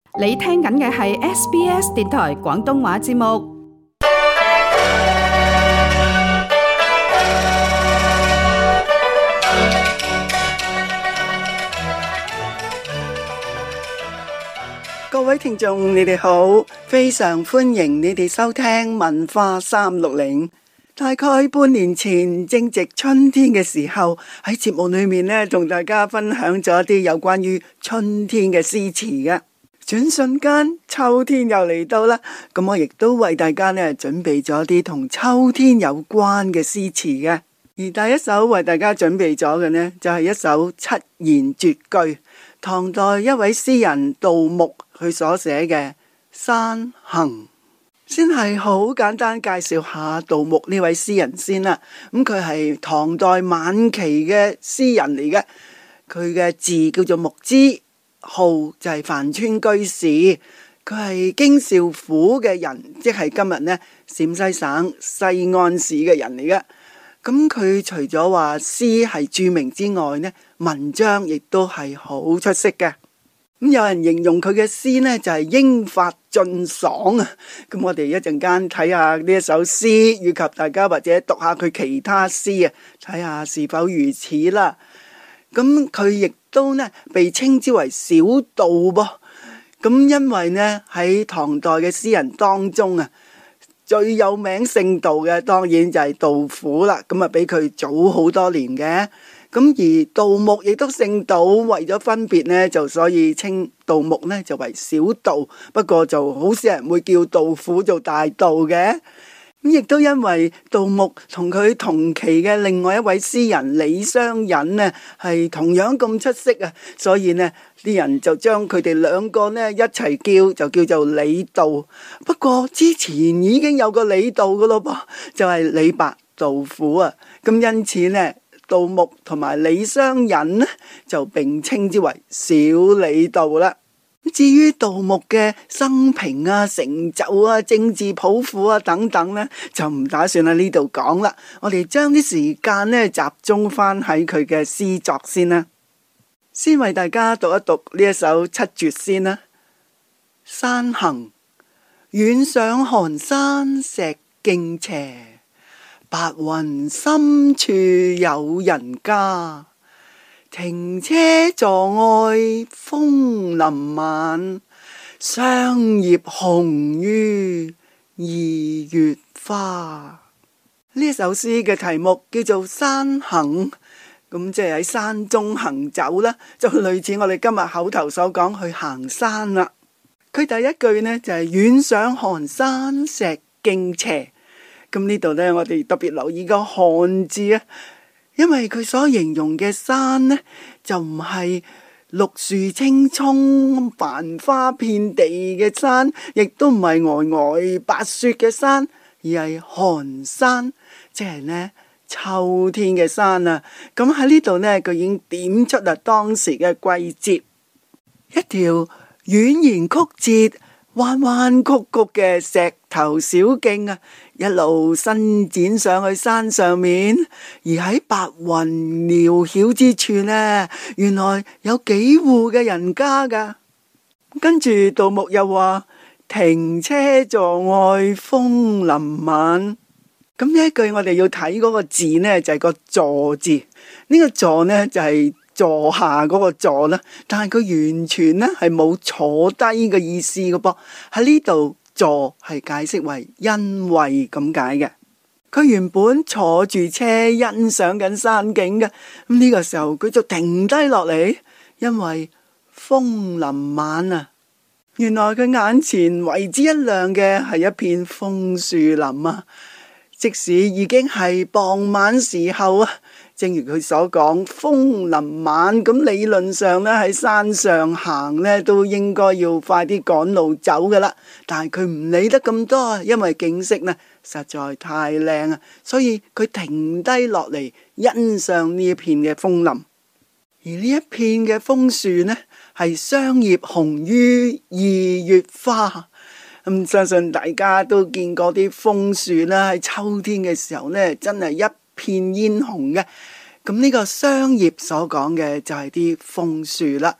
你聽緊嘅係 SBS 電台廣東話節目。 各位聽眾，你哋好，非常歡迎你哋收聽文化360。大概半年前，正值春天嘅時候，喺節目裏面呢，同大家分享咗一啲有關於春天嘅詩詞嘅。轉瞬間，秋天又嚟到啦，咁我亦都為大家呢準備咗啲同秋天有關嘅詩詞嘅。而第一首為大家準備咗嘅呢，就係一首七言絕句，唐代一位詩人杜牧佢所寫嘅《山行》。先係好簡單介紹下杜牧呢位詩人先啦。咁佢係唐代晚期嘅詩人嚟嘅，佢嘅字叫做木之，號就係樊村居士。佢係京兆府嘅人，即係今日呢陝西省西安市嘅人嚟嘅。咁佢除咗話詩係著名之外呢，文章亦都係好出色嘅。咁有人形容佢嘅詩呢，就係英法盡爽啊！咁我哋一陣間睇下呢一首詩，以及大家或者讀下佢其他詩啊，睇下是否如此啦。咁佢亦都呢被稱之為小杜噃。咁因為呢喺唐代嘅詩人當中啊，最有名姓杜嘅當然就係杜甫啦。咁啊比佢早好多年嘅。咁而杜牧亦都姓杜，為咗分別呢，就所以稱杜牧呢就為小杜。不過就好少人會叫杜甫做大杜嘅。咁亦都因為杜牧同佢同期嘅另外一位詩人李商隱呢係同樣咁出色啊，所以呢啲人就將佢哋兩個呢一齊叫，就叫做李杜。不過之前已經有個李杜噶咯噃，就係李白、杜甫啊。咁因此呢，杜牧同埋李商隱呢就並稱之為小李杜啦。至於杜牧嘅生平啊、成就啊、政治抱負啊等等呢，就唔打算喺呢度講啦。我哋將啲時間呢集中翻喺佢嘅詩作先啦。先為大家讀一讀呢一首七絕先啦。山行，遠上寒山石徑斜，白雲深處有人家。停車坐愛楓林晚，霜葉紅於二月花。呢首詩嘅題目叫做山行，咁即係喺山中行走啦，就類似我哋今日口頭所講去行山啦。佢第一句呢就係遠上寒山石徑斜，咁呢度呢我哋特別留意個寒字啊。因為佢所形容嘅山呢，就唔係綠樹青蔥、繁花遍地嘅山，亦都唔係皚皚白雪嘅山，而係寒山，即係呢秋天嘅山啊！咁喺呢度呢，佢已經點出啦當時嘅季節，一條蜿蜒曲折、彎彎曲曲嘅石頭小徑啊，一路伸展上去山上面，而喺白雲遼曉之處呢，原來有幾戶嘅人家噶。跟住杜牧又話停車坐愛楓林晚，咁呢一句我哋要睇嗰個字呢，就係個坐字。呢個坐呢就係坐下嗰個坐啦，但係佢完全呢係冇坐低嘅意思嘅噃。喺呢度坐係解釋為因為咁解嘅。佢原本坐住車欣賞緊山景嘅，咁呢個時候佢就停低落嚟，因為楓林晚啊。原來佢眼前為之一亮嘅係一片楓樹林啊。即使已經係傍晚時候啊，正如佢所講楓林晚，咁理論上呢喺山上行呢都應該要快啲趕路走噶啦。但係佢唔理得咁多啊，因為景色呢實在太靚啊，所以佢停低落嚟欣賞呢一片嘅楓林。而呢一片嘅楓樹呢係霜葉紅於二月花。相信大家都見過啲楓樹啦，喺秋天嘅時候呢，真係一片嫣紅嘅。咁呢個霜葉所講嘅就係啲楓樹啦。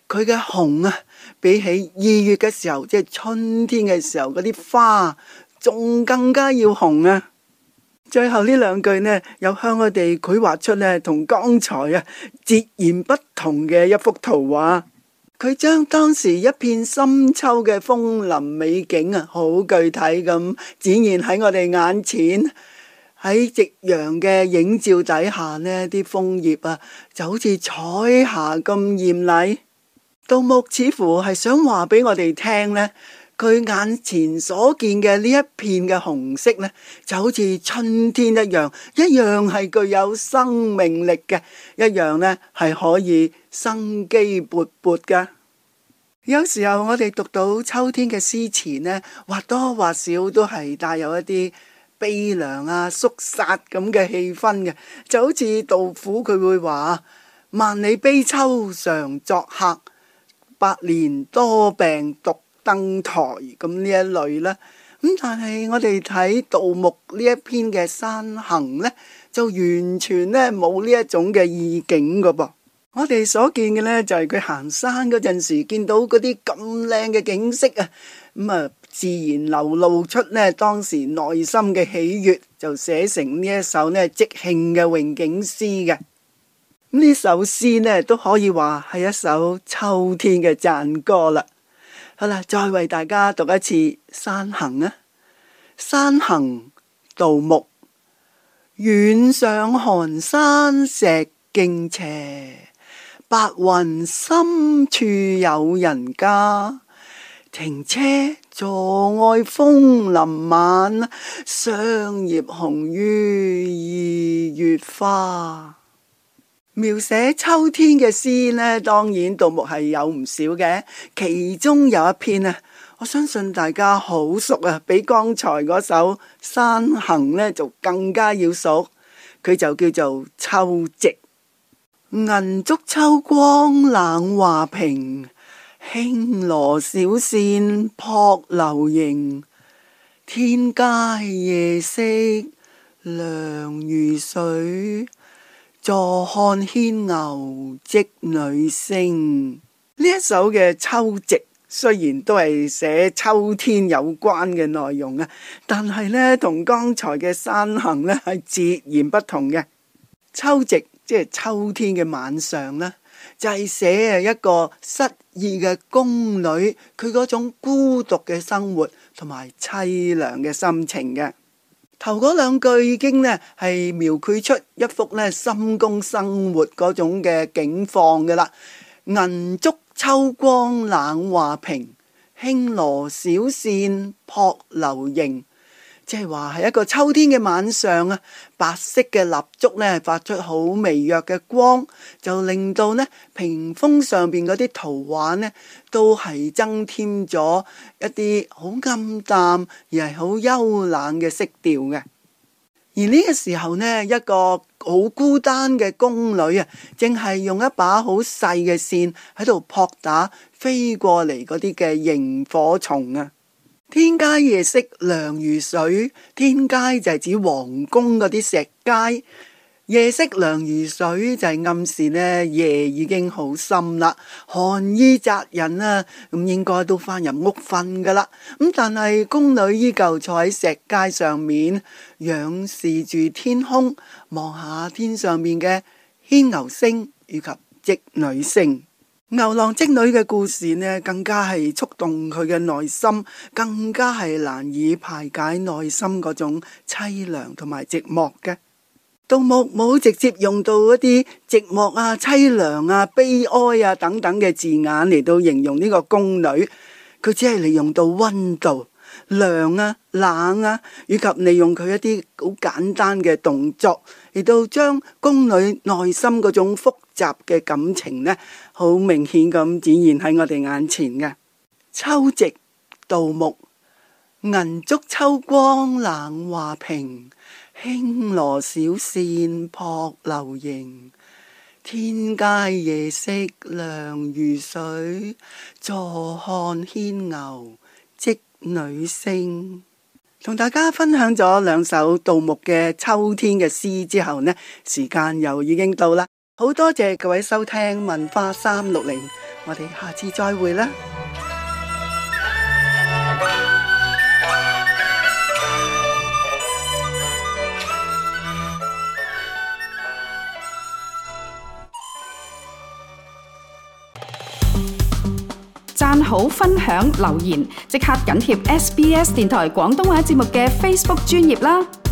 佢嘅紅啊，比起2月嘅時候，即係春天嘅時候嗰啲花，仲更加要紅啊！最後呢2句呢，又向我哋繪畫出呢同剛才啊截然不同嘅一幅圖畫。佢將當時一片深秋嘅楓林美景啊，好具體咁展現喺我哋眼前。喺夕陽嘅映照底下呢，啲楓葉啊就好似彩霞咁艷麗。杜牧似乎係想話俾我哋聽呢，佢眼前所見嘅呢一片嘅紅色呢，就好似春天一樣係具有生命力嘅，一樣呢係可以生機勃勃㗎。有時候我哋讀到秋天嘅詩詞呢，或多或少都係帶有一啲悲涼啊、肅殺咁嘅氣氛嘅，就好似杜甫佢會話：萬里悲秋常作客，百年多病獨登台，咁呢一類啦。但係我哋睇杜牧呢一篇嘅山行呢，就完全呢冇呢一種嘅意境噶噃。我哋所見嘅呢，就係佢行山嗰陣時見到嗰啲咁靚嘅景色啊，自然流露出呢當時內心嘅喜悅，就寫成呢一首呢即興嘅詠景詩嘅。呢首詩呢都可以話係一首秋天嘅讚歌啦。好啦，再為大家讀一次《山行》啊。山行，杜牧。遠上寒山石徑斜，白雲深處有人家。停車坐愛楓林晚，霜葉紅於2月花。描寫秋天嘅詩呢，當然杜牧係有唔少嘅，其中有一篇啊，我相信大家好熟啊，比剛才嗰首《山行》呢就更加要熟，佢就叫做《秋夕》。銀燭秋光冷畫屏，輕羅小扇撲流螢。天階夜色涼如水，坐看牽牛織女星。呢一首嘅《秋夕》雖然都係寫秋天有關嘅內容啊，但係呢同剛才嘅《山行》呢係截然不同嘅。秋夕即係秋天嘅晚上啦，就係寫一個失意嘅宮女，佢嗰種孤獨嘅生活同埋淒涼嘅心情嘅。頭嗰2句已經呢係描繪出一幅呢深宮生活嗰種嘅境況㗎喇。銀燭秋光冷畫屏，輕羅小扇撲流螢。即係話係一個秋天嘅晚上啊，白色嘅蠟燭呢發出好微弱嘅光，就令到呢屏風上邊嗰啲圖畫呢都係增添咗一啲好暗淡而係好幽冷嘅色調嘅。而呢個時候呢，一個好孤單嘅宮女啊，正係用一把好細嘅扇喺度撲打飛過嚟嗰啲嘅螢火蟲啊。天階夜色涼如水，天階就係指皇宮嗰啲石階，夜色涼如水就係暗示呢夜已經好深啦，寒意襲人啊，咁應該都翻入屋瞓噶啦。但係宮女依舊坐喺石階上面，仰視住天空，望下天上面嘅牽牛星以及織女星。牛郎織女嘅故事呢，更加係觸動佢嘅內心，更加係難以排解內心嗰種淒涼同埋寂寞嘅。杜牧冇直接用到一啲寂寞啊、淒涼啊、悲哀啊等等嘅字眼嚟到形容呢個宮女，佢只係利用到溫度、涼啊、冷啊，以及利用佢一啲好簡單嘅動作嚟到將宮女內心嗰種複雜嘅感情呢，好明顯咁展現喺我哋眼前嘅。秋夕，杜牧。銀燭秋光冷畫屏，輕羅小扇撲流螢。天階夜色涼如水，坐看牽牛織女星。同大家分享咗2首杜牧嘅秋天嘅詩之後呢，時間又已經到啦。好多謝各位收聽文化360， 我哋下次再會啦。 讚好、分享、留言，即刻緊貼SBS 電台廣東話節目嘅 Facebook 專頁啦！